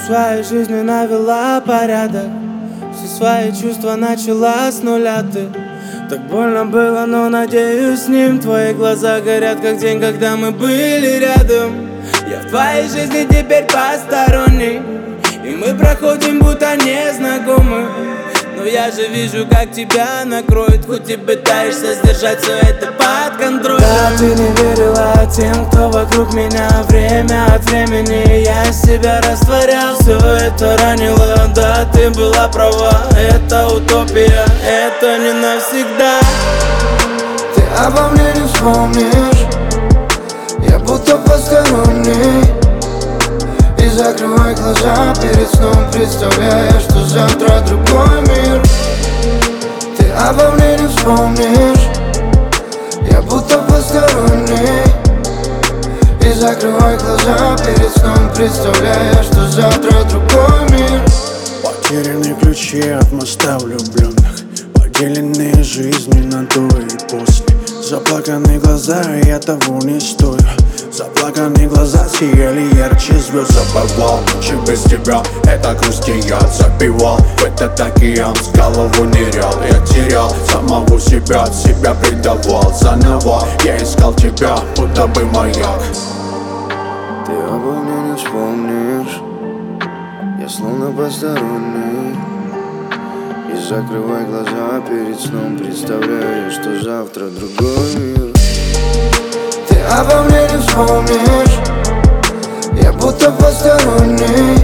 своей жизнью навела порядок, все свои чувства начала с нуля ты. Так больно было, но надеюсь, с ним твои глаза горят, как день, когда мы были рядом. Я в твоей жизни теперь посторонний, и мы проходим, будто незнакомы. Но я же вижу, как тебя накроет, хоть и пытаешься сдержать все это под контролем. Да, ты не верила тем, кто вокруг меня. Время от времени я себя растворял. Все это ранило, да, ты была права. Это утопия, это не навсегда. Ты обо мне не вспомнишь, я будто посторонний. И закрывай глаза перед сном, представляя, что завтра другой мир. Ты обо мне не вспомнишь, я будто посторонний. И закрывай глаза перед сном, представляя, что завтра другой мир. Потерянные ключи от моста влюбленных, поделенные жизни на до и после. Заплаканные глаза, я того не стою. Заплаканные глаза сияли ярче звезд. Забывал, что без тебя эта грусть я запивал. В этот океан с голову нырял. Я терял самого себя предавал. Заново я искал тебя, будто бы маяк. Ты обо мне не вспомнишь, я словно посторонний. И закрывай глаза перед сном, представляя, что завтра другой мир. Ты обо мне не вспомнишь, я будто посторонний.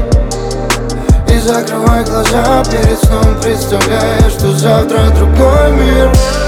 И закрывай глаза перед сном, представляя, что завтра другой мир.